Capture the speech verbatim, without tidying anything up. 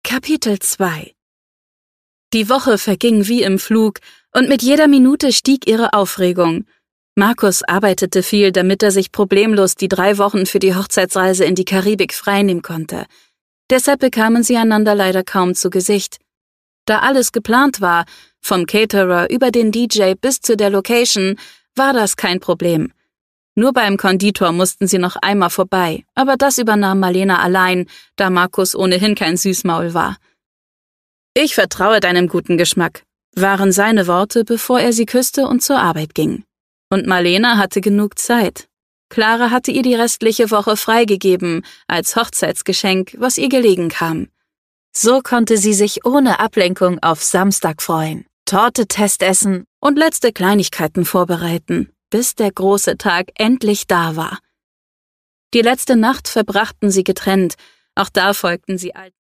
Kapitel zwei. Die Woche verging wie im Flug, und mit jeder Minute stieg ihre Aufregung. Markus arbeitete viel, damit er sich problemlos die drei Wochen für die Hochzeitsreise in die Karibik freinehmen konnte. Deshalb bekamen sie einander leider kaum zu Gesicht. Da alles geplant war, vom Caterer über den D J bis zu der Location, war das kein Problem. Nur beim Konditor mussten sie noch einmal vorbei, aber das übernahm Malena allein, da Markus ohnehin kein Süßmaul war. »Ich vertraue deinem guten Geschmack«, waren seine Worte, bevor er sie küsste und zur Arbeit ging. Und Malena hatte genug Zeit. Clara hatte ihr die restliche Woche freigegeben, als Hochzeitsgeschenk, was ihr gelegen kam. So konnte sie sich ohne Ablenkung auf Samstag freuen, Torte-Test essen und letzte Kleinigkeiten vorbereiten, bis der große Tag endlich da war. Die letzte Nacht verbrachten sie getrennt, auch da folgten sie alten